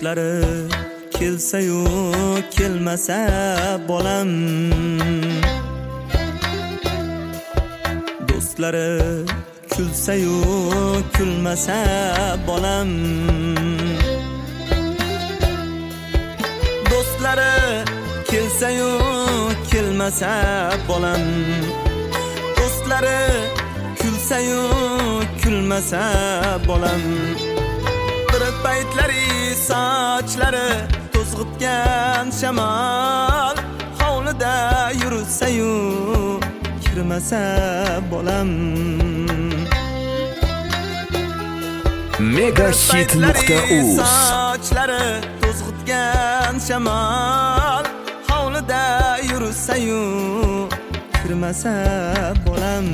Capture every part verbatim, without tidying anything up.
do'stlari kelsa-yu kelmasa bolam, do'stlari kulsa-yu kulmasa bolam, do'stlari kelsa-yu kelmasa bolam, do'stlari kulsa-yu kulmasa bolam. Bir paytlari sochlari to'zg'itgan shamol hovlida yursa-yu kirmasa bolam. megahit nuqta uz sochlari to'zg'itgan shamol hovlida yursa-yu kirmasa bolam.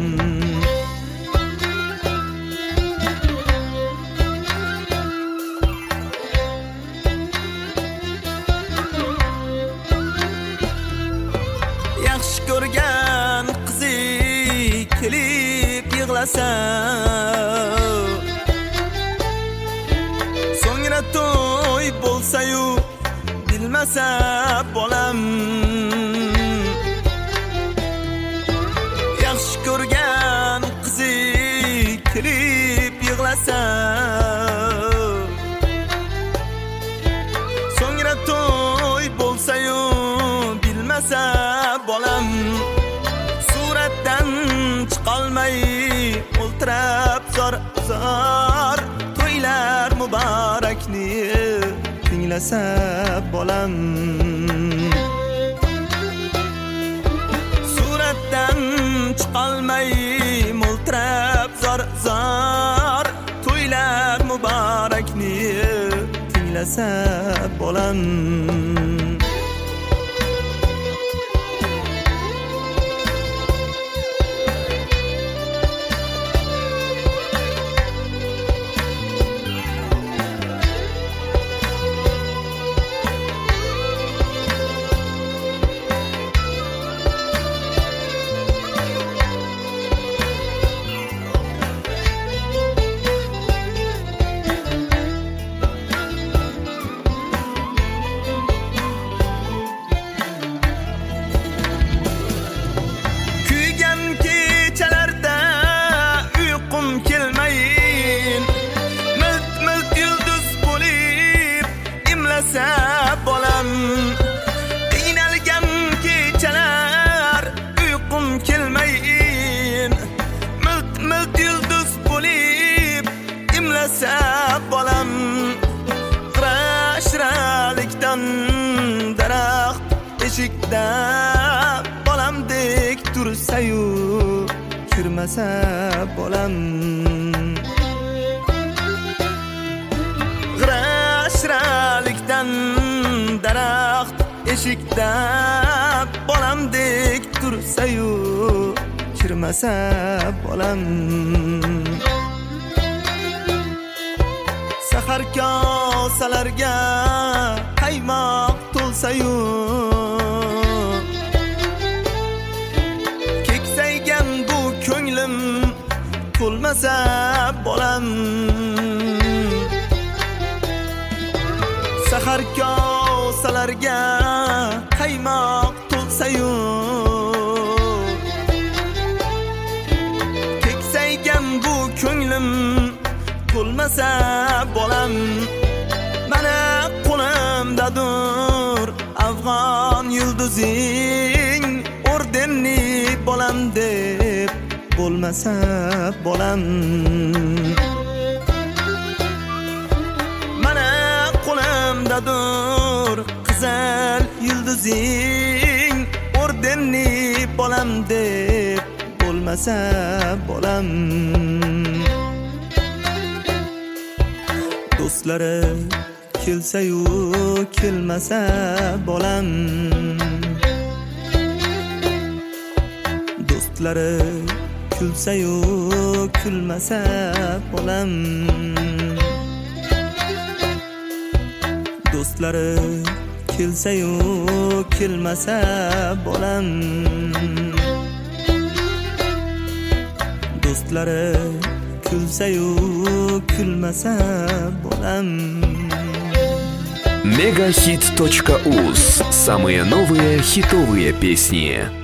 Yaxshi ko'rgan qizi kelib yig'lasa, so'ngra to'y bo'lsa-yu bilmasa bolam. Yaxshi ko'rgan qizi kelib yig'lasa, so'ngra to'y bo'lsa-yu bilmasa bolam. Suratdan chiqolmay o'ltirab zor zor to'ylar muborakni tinglasa bolam. Suratdan chiqolmay o'ltirab zor zor to'ylar muborakni tinglasa bolam. Bolam qiynalgan kechalar uyqum kelmayin, milt milt yulduz bo'lib imlasa bolam. G'ira-shiralikdan daraxt eshikda bolamdek tursa-yu kirmasa bolam. G'ira-shiralikdan daraxt eshikda bolamdek tursa-yu kirmasa bolam. Sahar kosalarga qaymoq to'lsa-yu keksaygan bu ko'nglim to'lmasa bolam. Sahar kosalarga qaymoq to'lsa-yu keksaygan bu ko'nglim to'lmasa bolam. Mana qo'limdadir afg'on yulduzing, ordenli bolam deb bo'lmasa bolam. Qo'limdadir qizil yulduzing, ordenli bolam deb bo'lmasa bolam. Do'stlari kelsa-yu kelmasa bolam, do'stlari kulsa-yu kulmasa bolam, do'stlari kelsa-yu kelmasa bolam, do'stlari kulsa-yu kulmasa bolam. мегахит точка уз. Самые новые хитовые песни.